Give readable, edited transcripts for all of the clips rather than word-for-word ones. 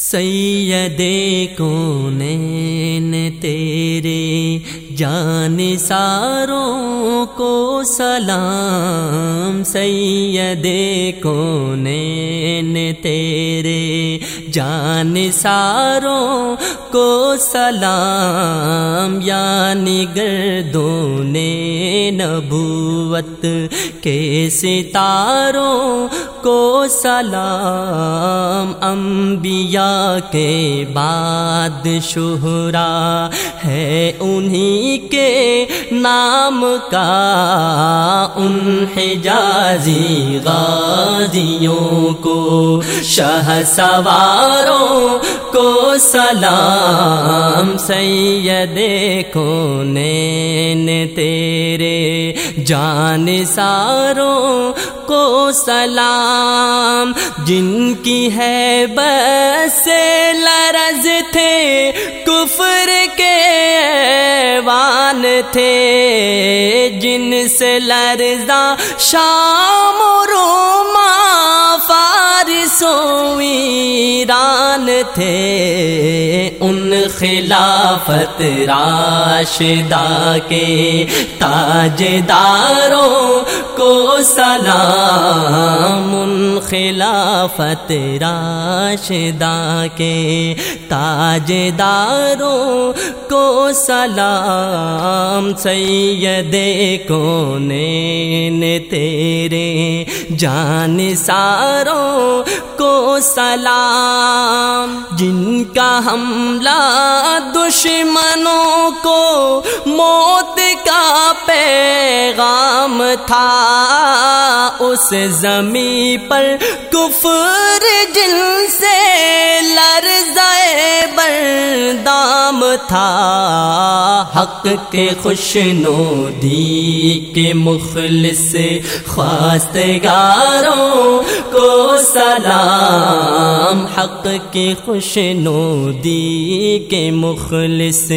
سید کونین تیرے جانثاروں کو سلام، سید کونین تیرے جانثاروں کو سلام، یعنی گردون نبوت کے ستاروں کو سلام، انبیاء کے بعد شہرا ہے انہی کے نام کا، ان حجازی غازیوں کو شہ سواروں کو سلام، سید کونین تیرے جانثاروں کو سلام، جن کی ہیبت سے لرز تھے کفر کے ایوان تھے، جن سے لرزا شام و روما فارس و ایران تھے، ان خلافت راشدہ کے تاجداروں کو سلام، ان خلافت راشدہ کے تاجداروں کو سلام، سید کونین تیرے جانثاروں کو سلام، جن کا حملہ دشمنوں کو موت کا پیغام تھا، اس زمین پر کفر جن سے لرزائے بردام تھا، حق کے خوشنودی کے مخلص خواستگاروں کو سلام، حق کے خوشنودی کے مخلص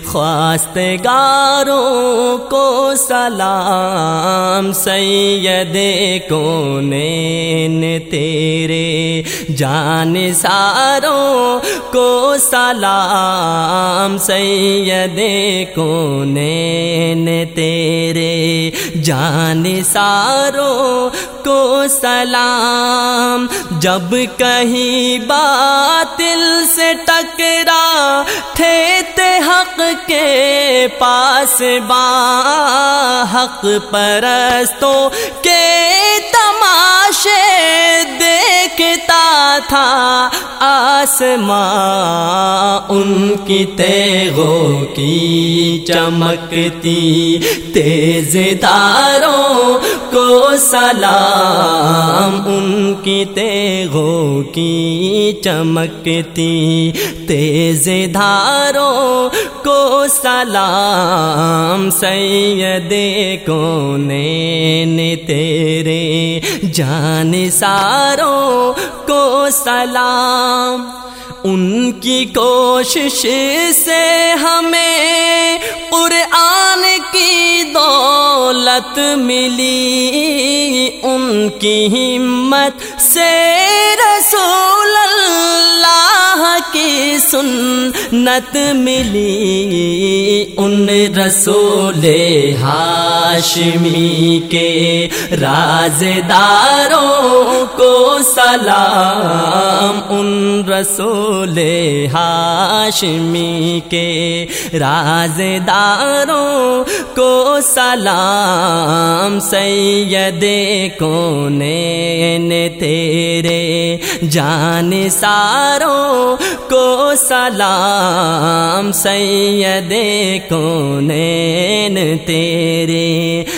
خواستگاروں کو سلام، سید کونین تیرے جانثاروں کو سلام، سید کونین تیرے جانثاروں کو سلام، جب کہیں باطل سے ٹکرا تھے حق کے پاس باں، حق پرستوں کے تماشے دیکھتا تھا آسمان، ان کی تیغوں کی چمکتی تیز دھاروں کو سلام، ان کی تیغوں کی چمکتی تیز دھاروں کو سلام، سید کونین تیرے جانثاروں کو سلام، ان کی کوشش سے ہمیں قرآن کی دولت ملی، ان کی ہمت سے رسول اللہ کی سنت ملی، ان رسول ہاشمی کے رازداروں کو سلام، ان رسول ہاشمی کے رازداروں کو سلام، سید کونین تیرے جانثاروں کو سلام، سید کونین تیرے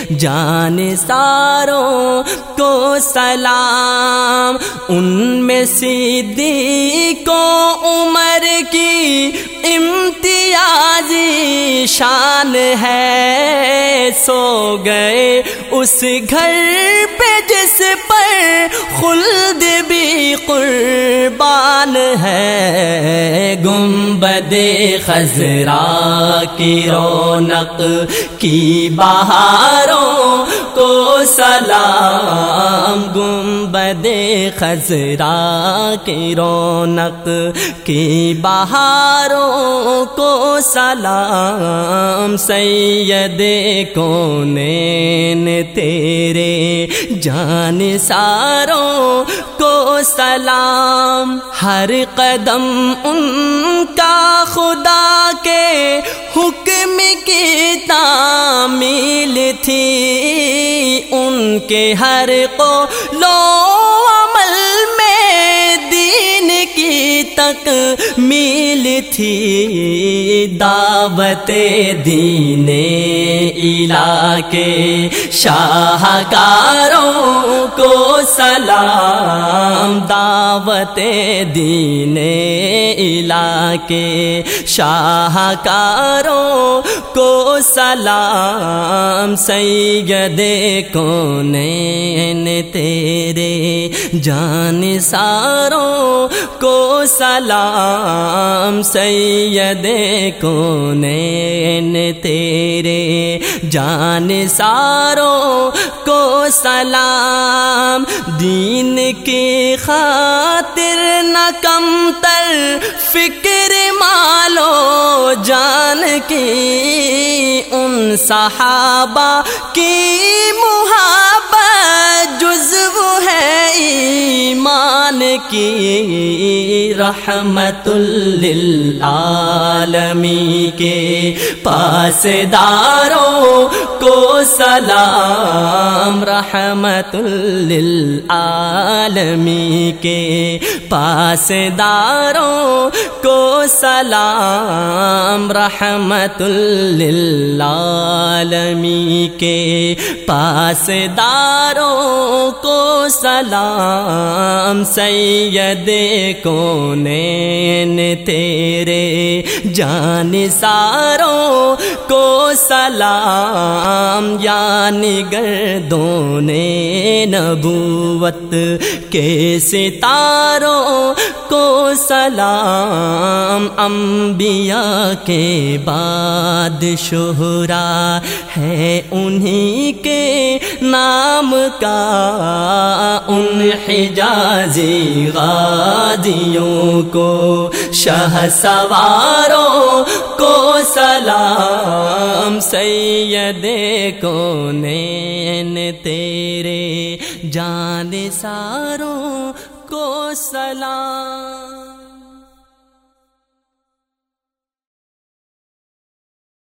جانثاروں کو سلام، ان میں صدیق و عمر کی امتیاز ذی شان ہے، سو گئے اس گھر پہ جس پر خلد بھی قربان ہے۔ گنبد خضرا کی رونق کی بہاروں کو سلام، گنبد خضرا کی رونق کی بہاروں کو سلام، سید کونین تیرے جانثاروں کو سلام۔ ہر قدم ان کا خدا کے حکم کی تعمیل تھی، ان کے ہر قول و عمل میں دین کی تکمیل تھی۔ دعوت دین الہ کے شاہکاروں کو سلام، دعوت دین الہ کے شاہکاروں کو سلام، سید کونین تیرے جانثاروں کو سلام، سید کونین تیرے جانثاروں کو سلام۔ دین کی خاطر نہ کمتر فکر مالو جان کی، ان صحابہ کی محبت جزو ہے ایمان کی، رحمت للعالمین کے پاسداروں کو سلام، رحمت للعالمین کے پاسداروں کو سلام، رحمت للعالمین کے پاسداروں کو سلام، سید کونین تیرے جانثاروں کو سلام، یعنی گردون نبوت کے ستاروں کو سلام، انبیاء کے بعد شہرا ہے انہی کے نام کا، ان حجازی غازیوں کو شہ سواروں کو سلام، سید کونین تیرے جانثاروں کو سلام۔